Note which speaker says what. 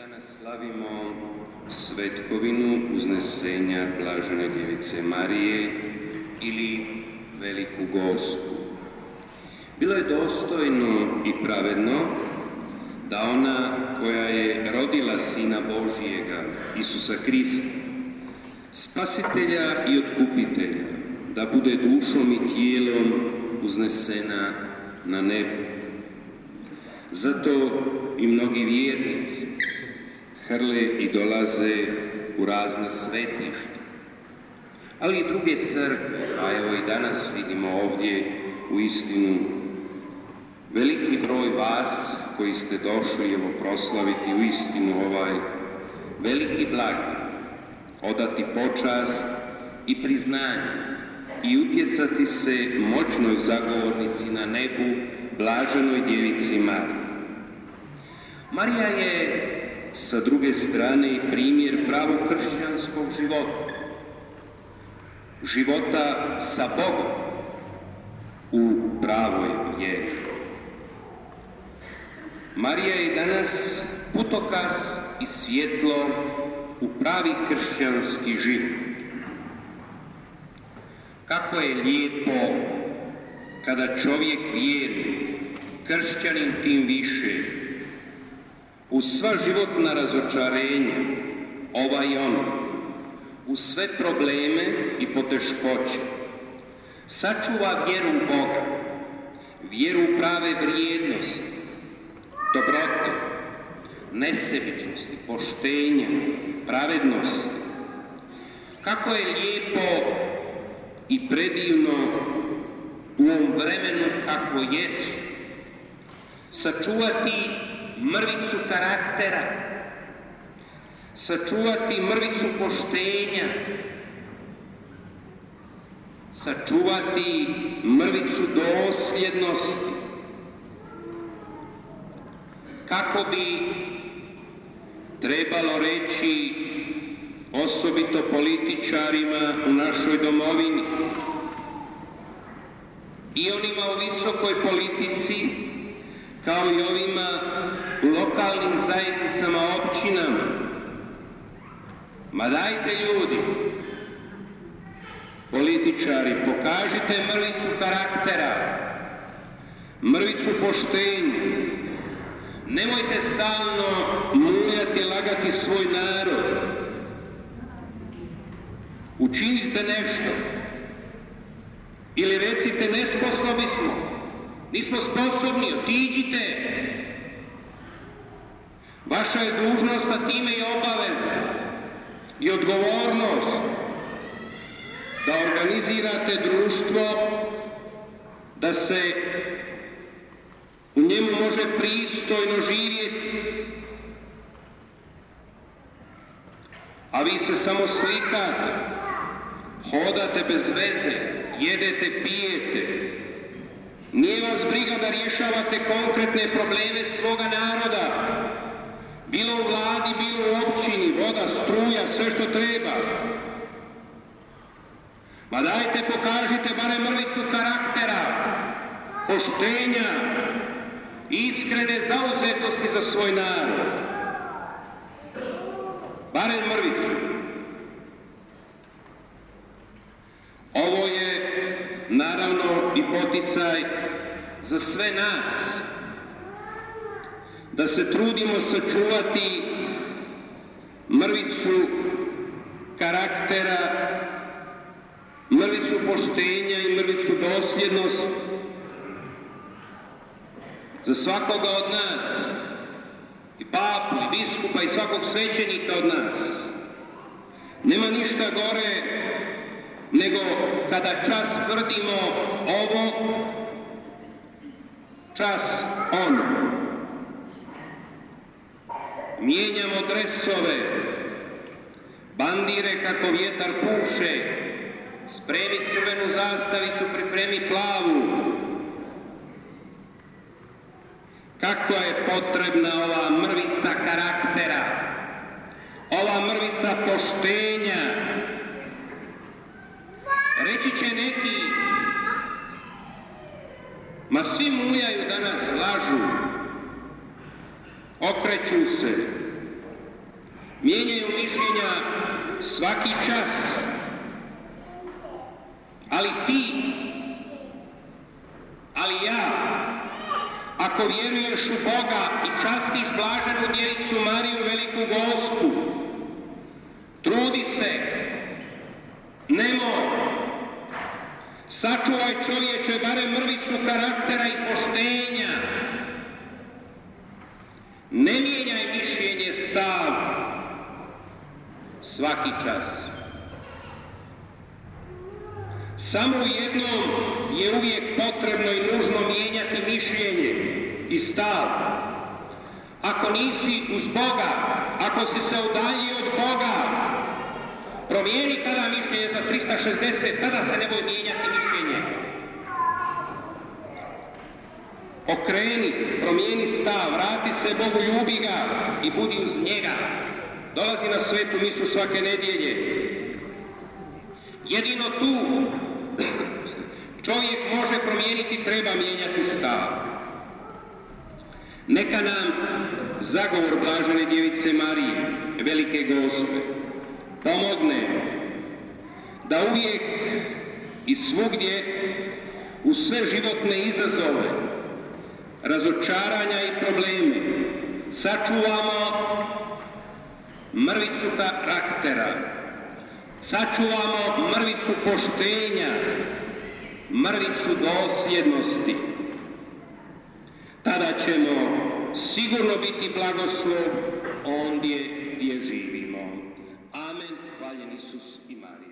Speaker 1: Danas slavimo svetkovinu uznesenja Blažene Djevice Marije ili Veliku Gospu. Bilo je dostojno i pravedno da ona koja je rodila Sina Božijega, Isusa Krista, Spasitelja i Otkupitelja, da bude dušom i tijelom uznesena na nebo. Zato i mnogi vjernici hrle i dolaze u razne svetišta, ali i druge crkve, a evo i danas vidimo ovdje u istinu veliki broj vas koji ste došli evo proslaviti u istinu ovaj veliki blagdan, odati počast i priznanje i utjecati se moćnoj zagovornici na nebu, Blaženoj Djevici Mariji. Marija je sa druge strane i primjer pravog kršćanskog života, života sa Bogom u pravoj vjeri. Marija je danas putokaz i svjetlo u pravi kršćanski život. Kako je lijepo kada čovjek vjernik, kršćanin tim više, uz sva životna razočarenja, ova i ona, uz sve probleme i poteškoće, sačuva vjeru u Boga, vjeru u prave vrijednosti, dobrote, nesebičnosti, poštenja, pravednosti. Kako je lijepo i predivno u ovom vremenu kakvo jesu, sačuvati mrvicu karaktera, sačuvati mrvicu poštenja, sačuvati mrvicu dosljednosti, kako bi trebalo reći osobito političarima u našoj domovini i onima u visokoj politici, kao i ovima u lokalnim zajednicama, općinama. Ma dajte ljudi, političari, pokažite mrvicu karaktera, mrvicu poštenja. Nemojte stalno muljati, lagati svoj narod. Učinite nešto. Ili recite nesposobni smo, nismo sposobni, otiđite. Vaša je dužnost, a time i obaveza i odgovornost da organizirate društvo, da se u njemu može pristojno živjeti. A vi se samo slikate, hodate bez veze, jedete, pijete. Nije vas briga da rješavate konkretne probleme svoga naroda, bilo u vladi, bilo u općini, voda, struja, sve što treba. Ma dajte, pokažite barem mrvicu karaktera, poštenja, iskrene zauzetosti za svoj narod. Barem mrvicu. Ovo je naravno i poticaj za sve nas, da se trudimo sačuvati mrvicu karaktera, mrvicu poštenja i mrvicu dosljednosti za svakoga od nas, i papu, i biskupa, i svakog svećenika od nas. Nema ništa gore nego kada čas tvrdimo ovo, čas ono. Mijenjamo dresove, bandire kako vjetar puše, spremi crvenu zastavicu, pripremi plavu. Kako je potrebna ova mrvica karaktera, ova mrvica poštenja. Reći će neki, ma svi muljaju danas, lažu, okreću se, mijenjaju mišljenja svaki čas, ali ti, ali ja, ako vjeruješ u Boga i častiš blaženu djevicu Mariju, veliku Gospu, trudi se, nemoj, sačuvaj čovječe barem mrvicu karaktera i poštenja, ne mijenjaj mišljenje, stav svaki čas. Samo jednom je uvijek potrebno i nužno mijenjati mišljenje i stav. Ako nisi uz Boga, ako si se udaljio od Boga, promijeni tada mišljenje za 360, tada se nemoj mijenjati mišljenje. Okreni, promijeni stav, vrati se Bogu, ljubi ga i budi uz njega. Dolazi na svetu misu svake nedjelje. Jedino tu čovjek može promijeniti, treba mijenjati stav. Neka nam zagovor blažene djevice Marije, velike Gospe, pomogne da uvijek i svugdje u sve životne izazove, razočaranja i probleme sačuvamo mrvicu karaktera, sačuvamo mrvicu poštenja, mrvicu dosljednosti. Tada ćemo sigurno biti blagoslov ondje gdje živimo. Amen. Hvaljen Isus i Marija.